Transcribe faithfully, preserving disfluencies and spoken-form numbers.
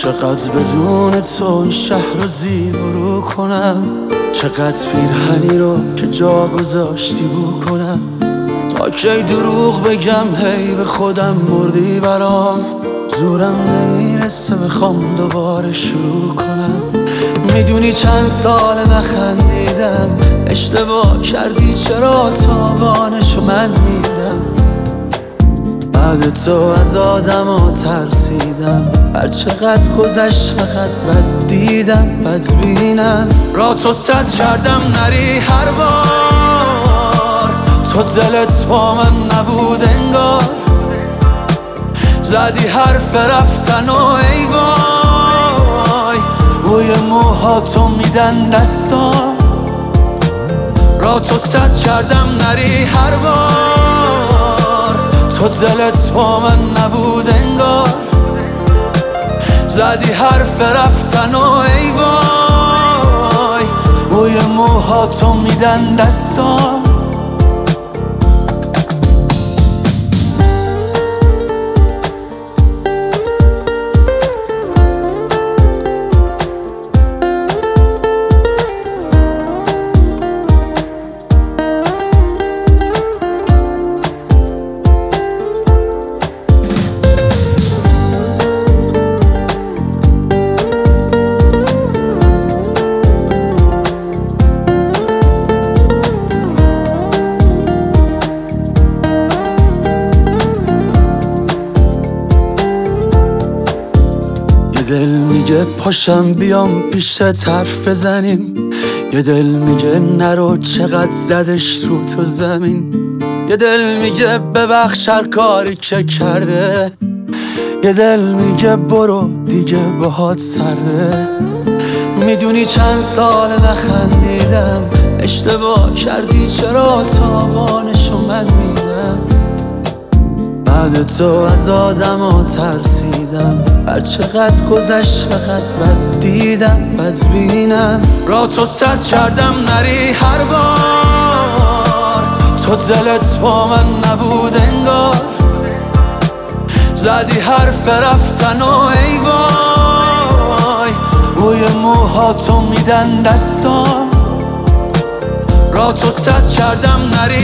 چقدر بدون تو این شهر رو زیر برو کنم، چقدر پیرهنی رو که جا گذاشتی بو کنم. تا کی دروغ بگم هی به خودم مردی برام، زورم نمیرسه بخوام دوباره شروع کنم. میدونی چند سال نخندیدم، اشتباه کردی چرا تاوانشو من میدم. بعد تو از آدم ها ترسیدم، هر چقدر گذشت فقط بد دیدم بد بینم. را تو صد کردم نری هر بار، تو دلت با من نبود انگار. زدی حرف رفتن و ای وای، بوی موهاتو میدن دستام. را تو صد کردم نری هر بار، تو دلت با من نبود انگار. زدی حرف رفتن و ای وای، بوی موهاتو میدن دستام. یه دل میگه پاشم بیام پیشت حرف بزنیم، یه دل میگه نرو چقدر زدش رو تو زمین. یه دل میگه ببخش هر کاری که کرده، یه دل میگه برو دیگه باهات سرده. میدونی چند سال نخندیدم، اشتباه کردی چرا تاوانشو من میدم. بعد تو از آدم ها ترسیدم، هر چقدر گذشت فقط بد دیدم بد بینم. را تو صد کردم نری هر بار، تو دلت با من نبود انگار. زدی حرف رفتن و ای وای، بوی موهاتو میدن دستام. را تو صد کردم نری